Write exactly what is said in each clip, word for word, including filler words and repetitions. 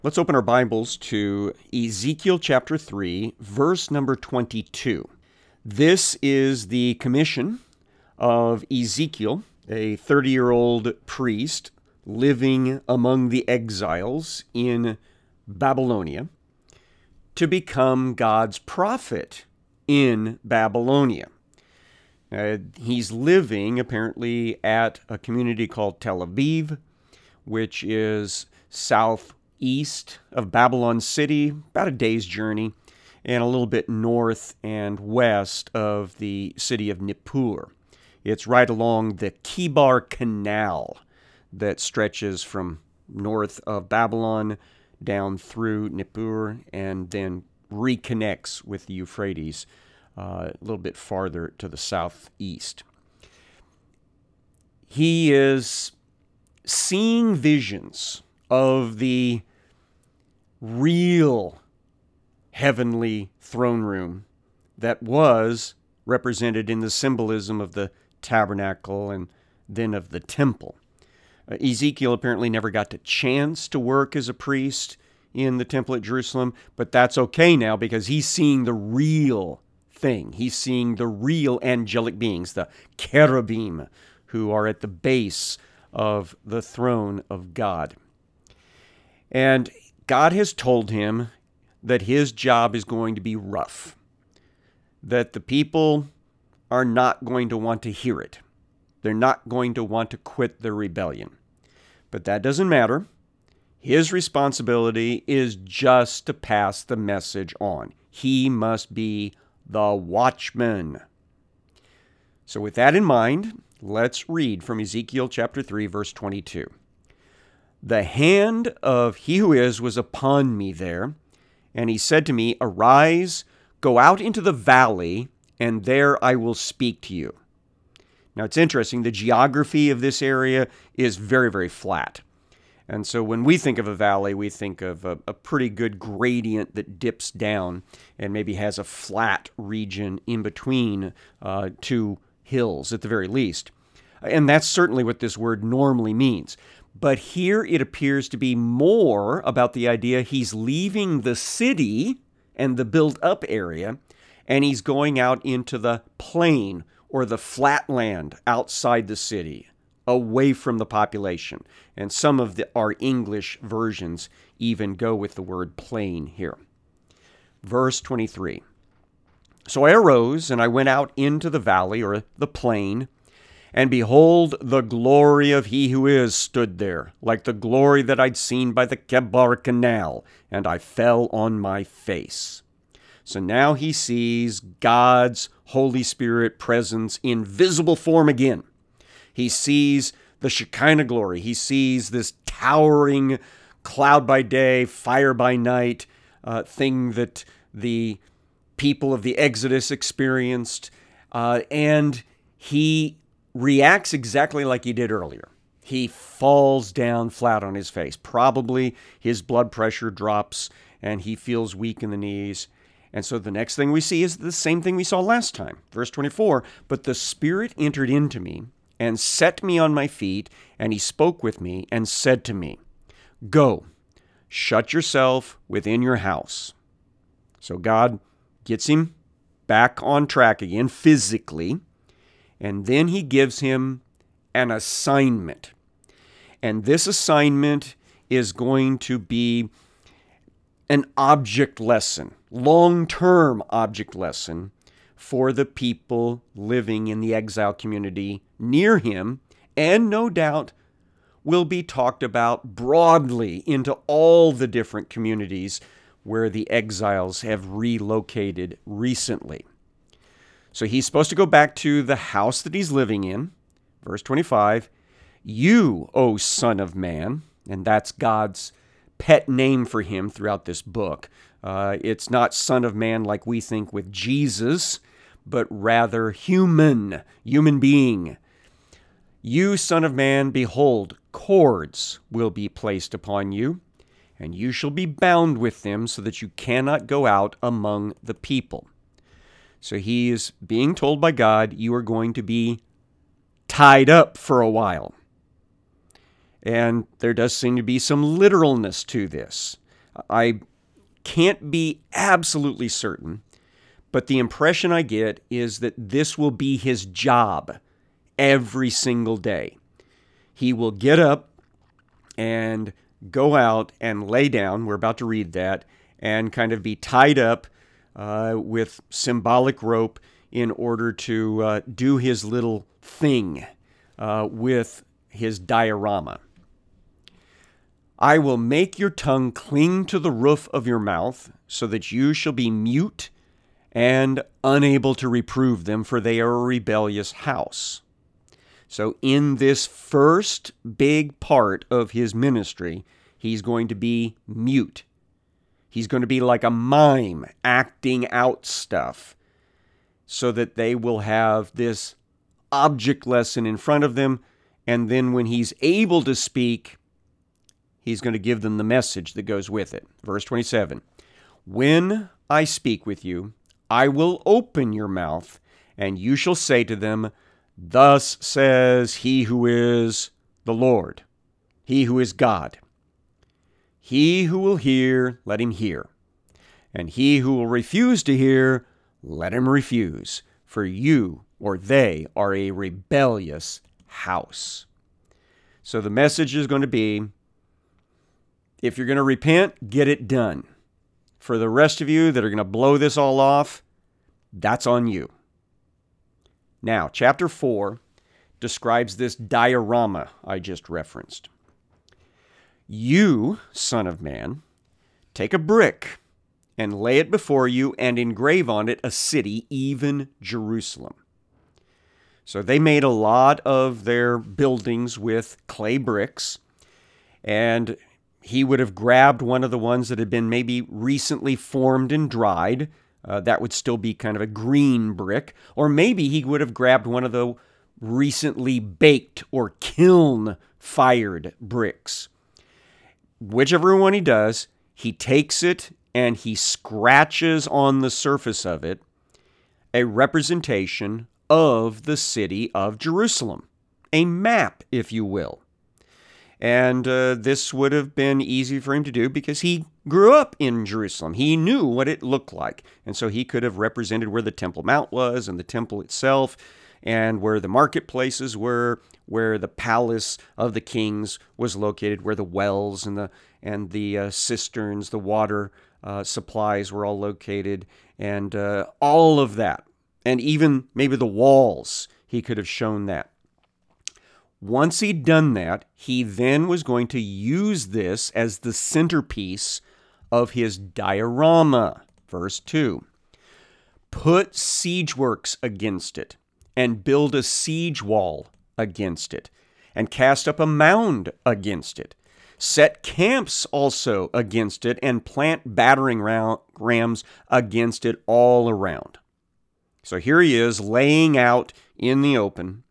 Let's open our Bibles to Ezekiel chapter three, verse number twenty-two. This is the commission of Ezekiel, a thirty-year-old priest living among the exiles in Babylonia, to become God's prophet in Babylonia. Uh, he's living apparently at a community called Tel Aviv, which is south east of Babylon City, about a day's journey, and a little bit north and west of the city of Nippur. It's right along the Kibar Canal that stretches from north of Babylon down through Nippur and then reconnects with the Euphrates uh, a little bit farther to the southeast. He is seeing visions of the real heavenly throne room that was represented in the symbolism of the tabernacle and then of the temple. Uh, Ezekiel apparently never got the chance to work as a priest in the temple at Jerusalem, but that's okay now because he's seeing the real thing. He's seeing the real angelic beings, the cherubim, who are at the base of the throne of God. And God has told him that his job is going to be rough, that the people are not going to want to hear it. They're not going to want to quit their rebellion. But that doesn't matter. His responsibility is just to pass the message on. He must be the watchman. So with that in mind, let's read from Ezekiel chapter three, verse twenty-two. The hand of he who is was upon me there, and he said to me, Arise, go out into the valley, and there I will speak to you. Now it's interesting, the geography of this area is very, very flat. And so when we think of a valley, we think of a, a pretty good gradient that dips down and maybe has a flat region in between uh, two hills at the very least. And that's certainly what this word normally means. But here it appears to be more about the idea he's leaving the city and the built-up area, and he's going out into the plain or the flat land outside the city, away from the population. And some of the, our English versions even go with the word plain here. Verse twenty-three. So I arose, and I went out into the valley, or the plain, and behold, the glory of he who is stood there, like the glory that I'd seen by the Kibar Canal, and I fell on my face. So now he sees God's Holy Spirit presence in visible form again. He sees the Shekinah glory. He sees this towering cloud by day, fire by night uh, thing that the people of the Exodus experienced, uh, and he reacts exactly like he did earlier. He falls down flat on his face. Probably his blood pressure drops and he feels weak in the knees. And so the next thing we see is the same thing we saw last time. Verse twenty-four, but the Spirit entered into me and set me on my feet, and he spoke with me and said to me, Go, shut yourself within your house. So God gets him back on track again physically. And then he gives him an assignment. And this assignment is going to be an object lesson, long-term object lesson for the people living in the exile community near him, and no doubt will be talked about broadly into all the different communities where the exiles have relocated recently. So he's supposed to go back to the house that he's living in. Verse twenty-five, You, O Son of Man, and that's God's pet name for him throughout this book. Uh, it's not Son of Man like we think with Jesus, but rather human, human being. You, Son of Man, behold, cords will be placed upon you, and you shall be bound with them so that you cannot go out among the people. So he is being told by God, you are going to be tied up for a while. And there does seem to be some literalness to this. I can't be absolutely certain, but the impression I get is that this will be his job every single day. He will get up and go out and lay down. We're about to read that, and kind of be tied up uh, with symbolic rope in order to uh, do his little thing uh, with his diorama. I will make your tongue cling to the roof of your mouth, so that you shall be mute and unable to reprove them, for they are a rebellious house. So in this first big part of his ministry, he's going to be mute. He's going to be like a mime acting out stuff so that they will have this object lesson in front of them. And then when he's able to speak, he's going to give them the message that goes with it. Verse twenty-seven, when I speak with you, I will open your mouth, and you shall say to them, thus says he who is the Lord, he who is God. He who will hear, let him hear. And he who will refuse to hear, let him refuse. For you, or they, are a rebellious house. So the message is going to be, if you're going to repent, get it done. For the rest of you that are going to blow this all off, that's on you. Now, chapter four describes this diorama I just referenced. You, son of man, take a brick and lay it before you and engrave on it a city, even Jerusalem. So they made a lot of their buildings with clay bricks, and he would have grabbed one of the ones that had been maybe recently formed and dried. Uh, that would still be kind of a green brick. Or maybe he would have grabbed one of the recently baked or kiln-fired bricks. Whichever one he does, he takes it and he scratches on the surface of it a representation of the city of Jerusalem. A map, if you will. And uh, this would have been easy for him to do because he grew up in Jerusalem. He knew what it looked like. And so he could have represented where the Temple Mount was and the temple itself, and where the marketplaces were, where the palace of the kings was located, where the wells and the and the uh, cisterns, the water uh, supplies were all located, and uh, all of that. And even maybe the walls, he could have shown that. Once he'd done that, he then was going to use this as the centerpiece of his diorama. Verse two. Put siege works against it, and build a siege wall against it, and cast up a mound against it. Set camps also against it, and plant battering rams against it all around. So here he is laying out in the open.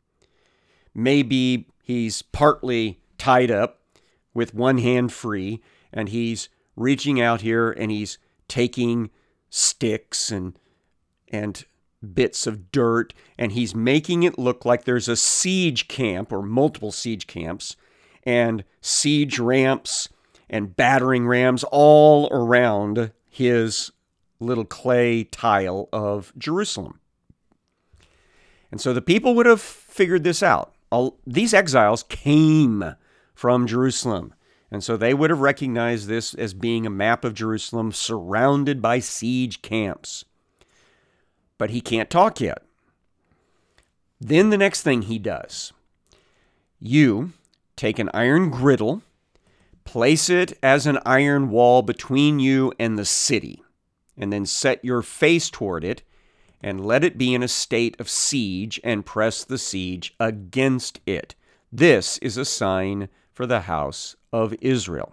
Maybe he's partly tied up with one hand free, and he's reaching out here and he's taking sticks and and bits of dirt, and he's making it look like there's a siege camp or multiple siege camps and siege ramps and battering rams all around his little clay tile of Jerusalem. And so the people would have figured this out. All, these exiles came from Jerusalem. And so they would have recognized this as being a map of Jerusalem surrounded by siege camps. But he can't talk yet. Then the next thing he does, you take an iron griddle, place it as an iron wall between you and the city, and then set your face toward it, and let it be in a state of siege, and press the siege against it. This is a sign for the house of Israel.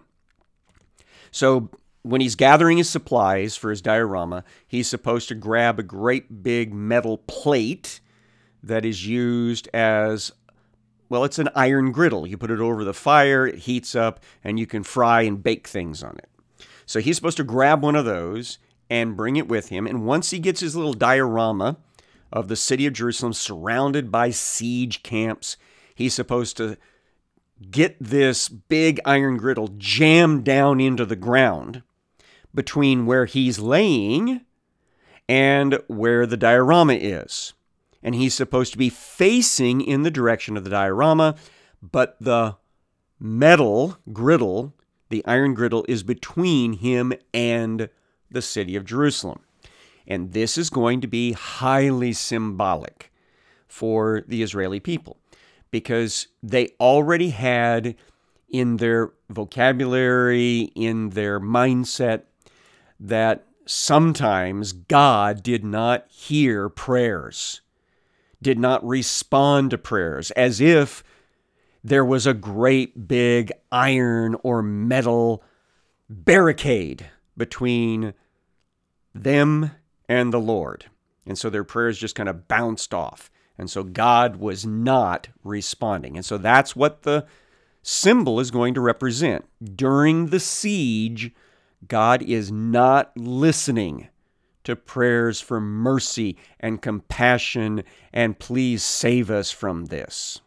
So when he's gathering his supplies for his diorama, he's supposed to grab a great big metal plate that is used as, well, it's an iron griddle. You put it over the fire, it heats up, and you can fry and bake things on it. So he's supposed to grab one of those and bring it with him. And once he gets his little diorama of the city of Jerusalem surrounded by siege camps, he's supposed to get this big iron griddle jammed down into the ground between where he's laying and where the diorama is. And he's supposed to be facing in the direction of the diorama, but the metal griddle, the iron griddle, is between him and the city of Jerusalem. And this is going to be highly symbolic for the Israeli people, because they already had in their vocabulary, in their mindset, that sometimes God did not hear prayers, did not respond to prayers, as if there was a great big iron or metal barricade between them and the Lord. And so their prayers just kind of bounced off. And so God was not responding. And so that's what the symbol is going to represent. During the siege, God is not listening to prayers for mercy and compassion and please save us from this.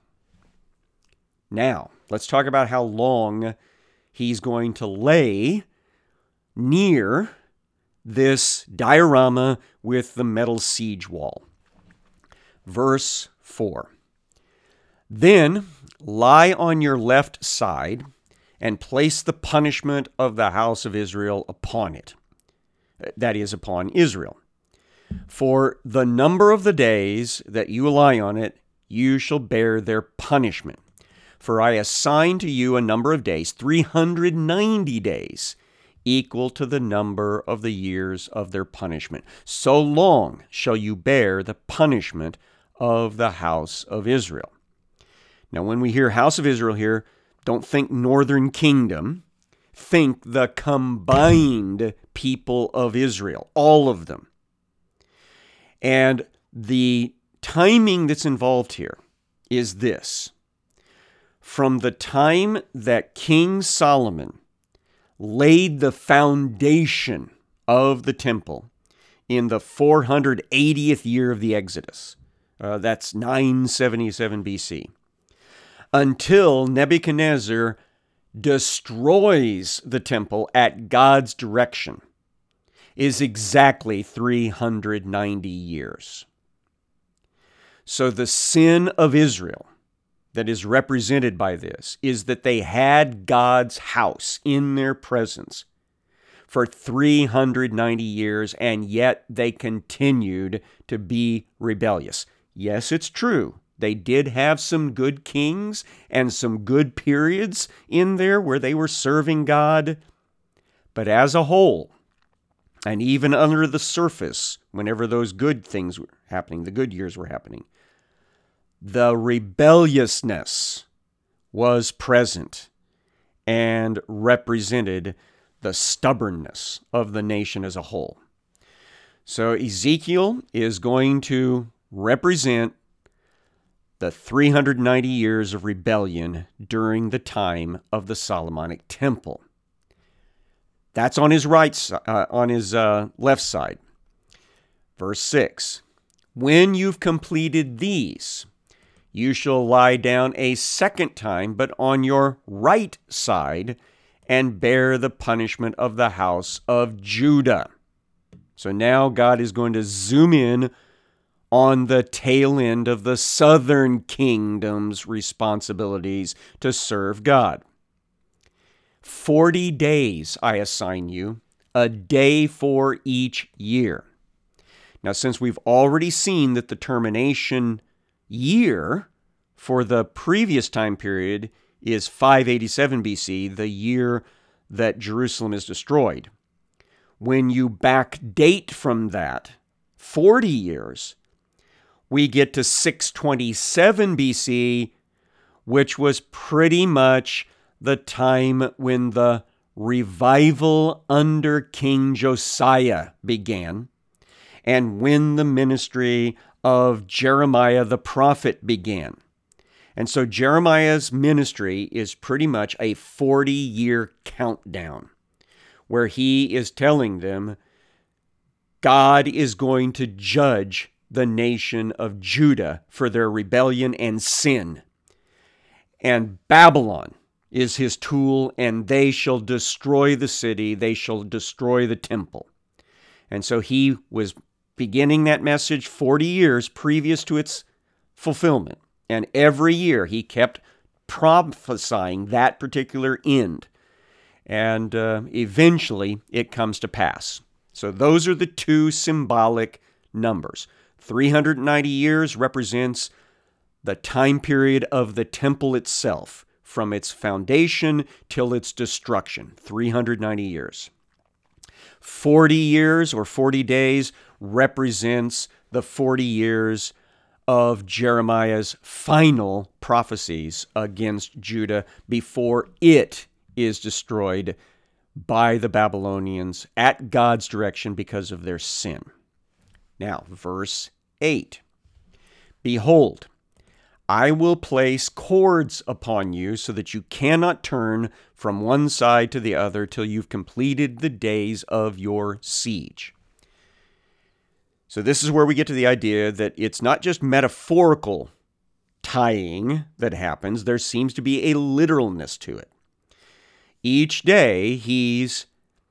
Now, let's talk about how long he's going to lay near this diorama with the metal siege wall. Verse four. Then lie on your left side and place the punishment of the house of Israel upon it. That is, upon Israel. For the number of the days that you lie on it, you shall bear their punishment. For I assign to you a number of days, three hundred ninety days, equal to the number of the years of their punishment. So long shall you bear the punishment of the house of Israel. Now, when we hear house of Israel here, don't think northern kingdom. Think the combined people of Israel, all of them. And the timing that's involved here is this. From the time that King Solomon laid the foundation of the temple in the four hundred eightieth year of the Exodus, uh, that's nine seventy-seven B C, until Nebuchadnezzar destroys the temple at God's direction, is exactly three hundred ninety years. So the sin of Israel that is represented by this is that they had God's house in their presence for three hundred ninety years, and yet they continued to be rebellious. Yes, it's true. They did have some good kings and some good periods in there where they were serving God. But as a whole, and even under the surface, whenever those good things were happening, the good years were happening, the rebelliousness was present and represented the stubbornness of the nation as a whole. So Ezekiel is going to represent the three hundred ninety years of rebellion during the time of the Solomonic temple. That's on his right, uh, on his uh, left side. Verse six, when you've completed these, you shall lie down a second time, but on your right side, and bear the punishment of the house of Judah. So now God is going to zoom in on the tail end of the southern kingdom's responsibilities to serve God. Forty days I assign you, a day for each year. Now, since we've already seen that the termination year for the previous time period is five eighty-seven B C, the year that Jerusalem is destroyed, when you backdate from that forty years, we get to six twenty-seven B C, which was pretty much the time when the revival under King Josiah began, and when the ministry of Jeremiah the prophet began. And so Jeremiah's ministry is pretty much a forty-year countdown, where he is telling them God is going to judge the nation of Judah for their rebellion and sin. And Babylon is his tool, and they shall destroy the city, they shall destroy the temple. And so he was beginning that message forty years previous to its fulfillment. And every year he kept prophesying that particular end. And uh, eventually it comes to pass. So those are the two symbolic numbers. three hundred ninety years represents the time period of the temple itself, from its foundation till its destruction, three hundred ninety years. forty years or forty days represents the forty years of Jeremiah's final prophecies against Judah before it is destroyed by the Babylonians at God's direction because of their sin. Now, verse eight. Behold, I will place cords upon you so that you cannot turn from one side to the other till you've completed the days of your siege. So this is where we get to the idea that it's not just metaphorical tying that happens. There seems to be a literalness to it. Each day he's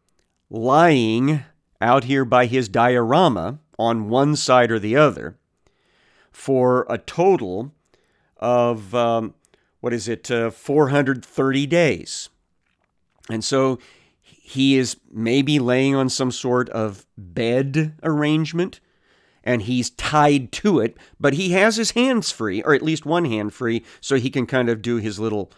lying out here by his diorama on one side or the other for a total of, um, what is it, uh, four hundred thirty days. And so he is maybe laying on some sort of bed arrangement, and he's tied to it, but he has his hands free, or at least one hand free, so he can kind of do his little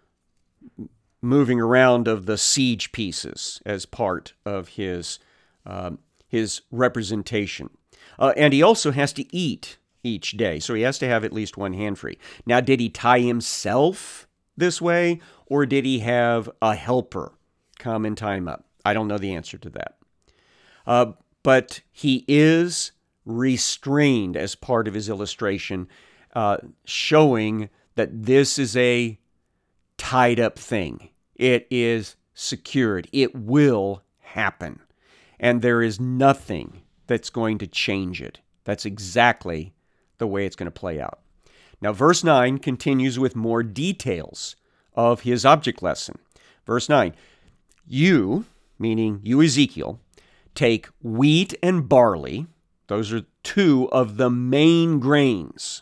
moving around of the siege pieces as part of his, um, his representation. Uh, and he also has to eat each day, so he has to have at least one hand free. Now, did he tie himself this way, or did he have a helper come and tie him up? I don't know the answer to that. Uh, but he is restrained as part of his illustration, uh, showing that this is a tied up thing. It is secured. It will happen. And there is nothing that's going to change it. That's exactly the way it's going to play out. Now, verse nine continues with more details of his object lesson. Verse nine, you, meaning you, Ezekiel, take wheat and barley. Those are two of the main grains.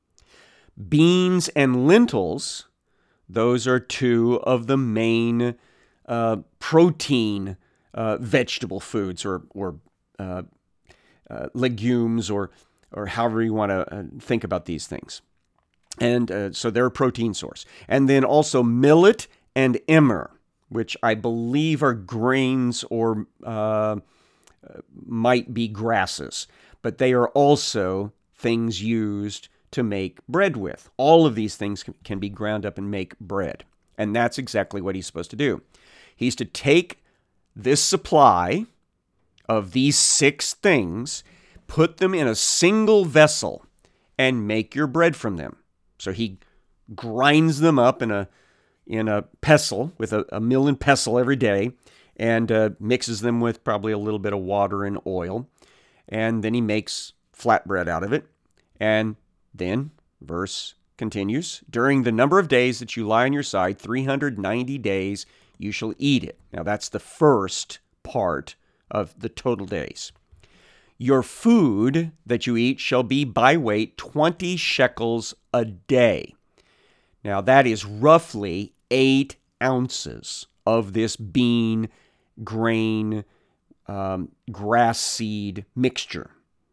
Beans and lentils, those are two of the main uh, protein uh, vegetable foods or, or uh, uh, legumes or or however you want to uh, think about these things. And uh, so they're a protein source. And then also millet and emmer, which I believe are grains or uh, might be grasses. But they are also things used to make bread with. All of these things can be ground up and make bread. And that's exactly what he's supposed to do. He's to take this supply of these six things, put them in a single vessel, and make your bread from them. So he grinds them up in a in a pestle, with a, a mill and pestle every day, and uh, mixes them with probably a little bit of water and oil. And then he makes flatbread out of it. And then, verse continues, during the number of days that you lie on your side, three hundred ninety days, you shall eat it. Now that's the first part of the total days. Your food that you eat shall be by weight twenty shekels a day. Now that is roughly eight ounces of this bean, grain, um, grass seed mixture.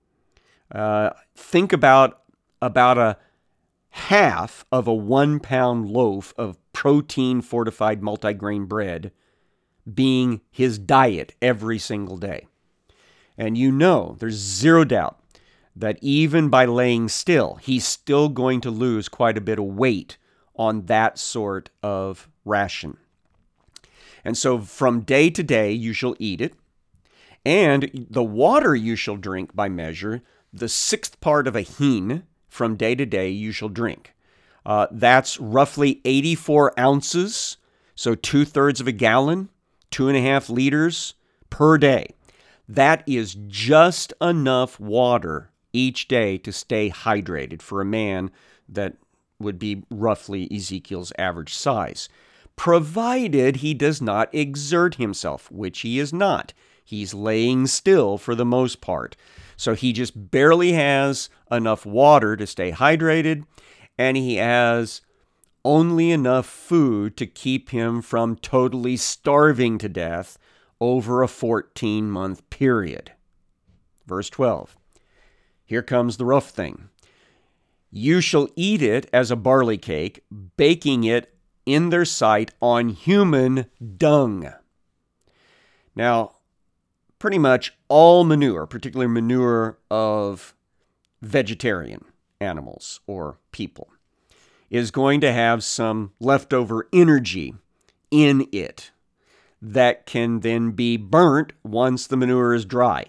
Uh, think about about a half of a one pound loaf of protein fortified multigrain bread being his diet every single day. And you know, there's zero doubt that even by laying still, he's still going to lose quite a bit of weight on that sort of ration. And so from day to day, you shall eat it. And the water you shall drink by measure, the sixth part of a hin from day to day you shall drink. Uh, that's roughly eighty-four ounces, so two-thirds of a gallon, two and a half liters per day. That is just enough water each day to stay hydrated for a man that would be roughly Ezekiel's average size. provided he does not exert himself, which he is not. He's laying still for the most part. So he just barely has enough water to stay hydrated, and he has only enough food to keep him from totally starving to death over a fourteen-month period. Verse twelve. Here comes the rough thing. You shall eat it as a barley cake, baking it in their sight on human dung. Now, pretty much all manure, particularly manure of vegetarian animals or people, is going to have some leftover energy in it that can then be burnt once the manure is dry.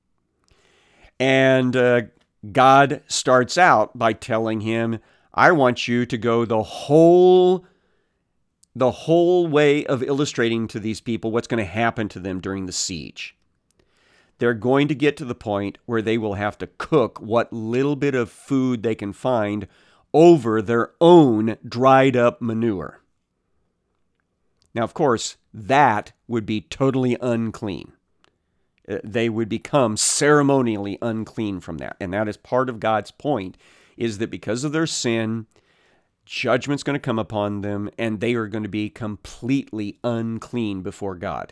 And uh, God starts out by telling him, I want you to go the whole, the whole way of illustrating to these people what's going to happen to them during the siege. They're going to get to the point where they will have to cook what little bit of food they can find over their own dried up manure. Now, of course, that would be totally unclean. They would become ceremonially unclean from that. And that is part of God's point, is that because of their sin, judgment's going to come upon them, and they are going to be completely unclean before God.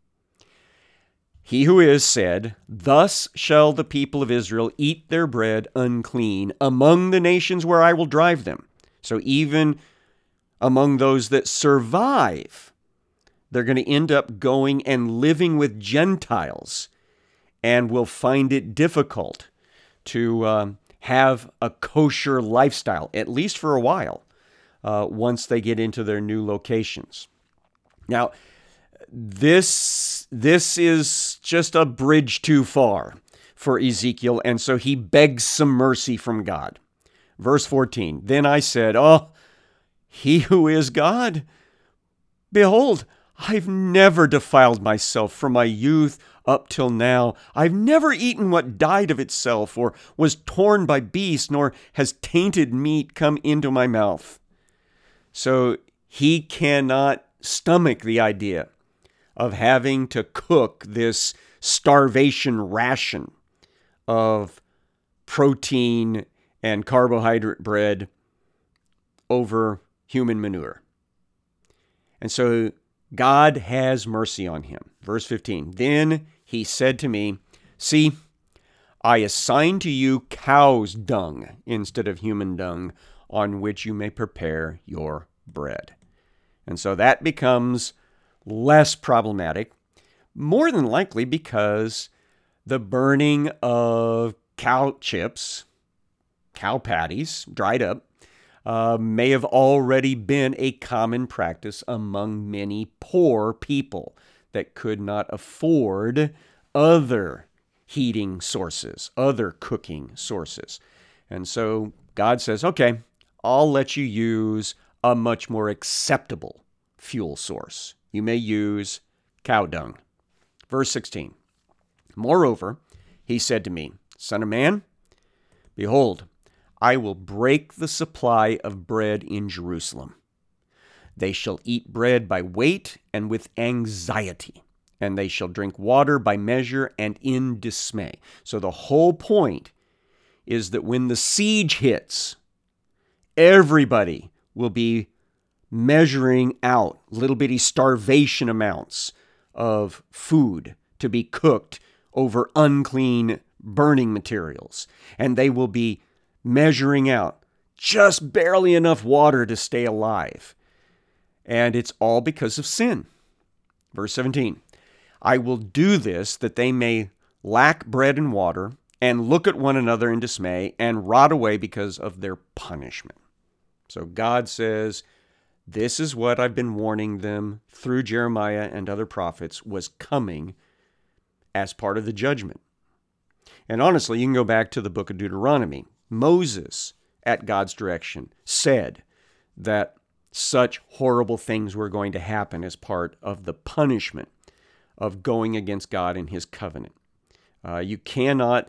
He who is said, thus shall the people of Israel eat their bread unclean among the nations where I will drive them. So even among those that survive, they're going to end up going and living with Gentiles and will find it difficult to um, have a kosher lifestyle, at least for a while, uh, once they get into their new locations. Now, this, this is just a bridge too far for Ezekiel, and so he begs some mercy from God. Verse fourteen, then I said, oh, he who is God, behold, I've never defiled myself from my youth up till now. I've never eaten what died of itself, or was torn by beasts, nor has tainted meat come into my mouth. So he cannot stomach the idea of having to cook this starvation ration of protein and carbohydrate bread over human manure. And so God has mercy on him. Verse fifteen, then he said to me, see, I assign to you cow's dung instead of human dung, on which you may prepare your bread. And so that becomes less problematic, more than likely because the burning of cow chips, cow patties, dried up, uh, may have already been a common practice among many poor people that could not afford other heating sources, other cooking sources. And so God says, okay, I'll let you use a much more acceptable fuel source. You may use cow dung. Verse sixteen, moreover, he said to me, Son of man, behold, I will break the supply of bread in Jerusalem. They shall eat bread by weight and with anxiety, and they shall drink water by measure and in dismay. So the whole point is that when the siege hits, everybody will be measuring out little bitty starvation amounts of food to be cooked over unclean burning materials. And they will be measuring out just barely enough water to stay alive. And it's all because of sin. Verse seventeen, I will do this that they may lack bread and water and look at one another in dismay and rot away because of their punishment. So God says, this is what I've been warning them through Jeremiah and other prophets was coming as part of the judgment. And honestly, you can go back to the book of Deuteronomy. Moses, at God's direction, said that such horrible things were going to happen as part of the punishment of going against God and his covenant. Uh, you cannot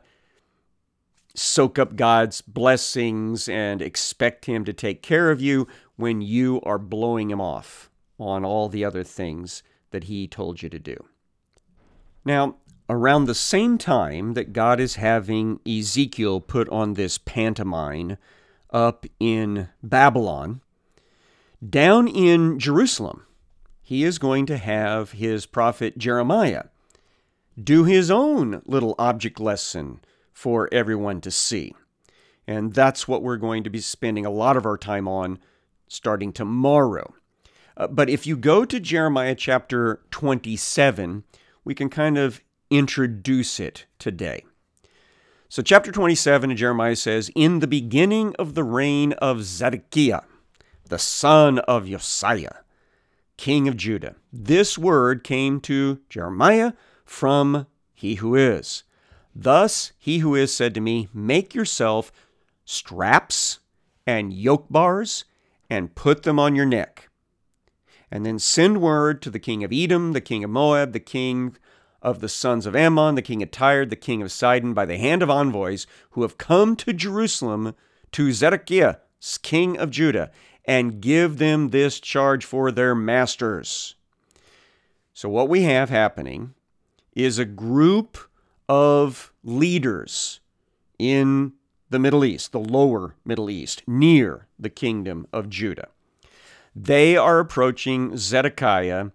soak up God's blessings and expect him to take care of you when you are blowing him off on all the other things that he told you to do. Now, around the same time that God is having Ezekiel put on this pantomime up in Babylon, down in Jerusalem, he is going to have his prophet Jeremiah do his own little object lesson for everyone to see. And that's what we're going to be spending a lot of our time on starting tomorrow. Uh, but if you go to Jeremiah chapter twenty-seven, we can kind of introduce it today. So chapter twenty-seven of Jeremiah says, "In the beginning of the reign of Zedekiah, the son of Josiah, king of Judah, this word came to Jeremiah from he who is. Thus he who is said to me, make yourself straps and yoke bars and put them on your neck. And then send word to the king of Edom, the king of Moab, the king of the sons of Ammon, the king of Tyre, the king of Sidon, by the hand of envoys who have come to Jerusalem to Zedekiah, king of Judah, and give them this charge for their masters." So what we have happening is a group of leaders in the Middle East, the lower Middle East, near the kingdom of Judah. They are approaching Zedekiah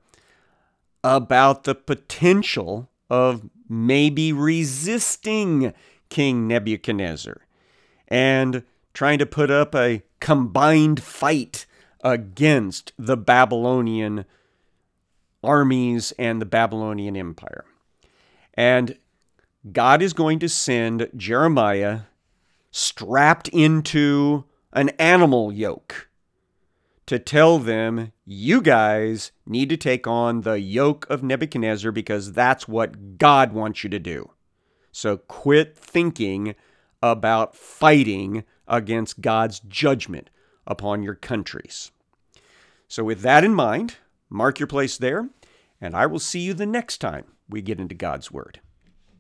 about the potential of maybe resisting King Nebuchadnezzar and trying to put up a combined fight against the Babylonian armies and the Babylonian Empire. And God is going to send Jeremiah strapped into an animal yoke to tell them, you guys need to take on the yoke of Nebuchadnezzar because that's what God wants you to do. So quit thinking about fighting against God's judgment upon your countries. So with that in mind, mark your place there, and I will see you the next time we get into God's Word.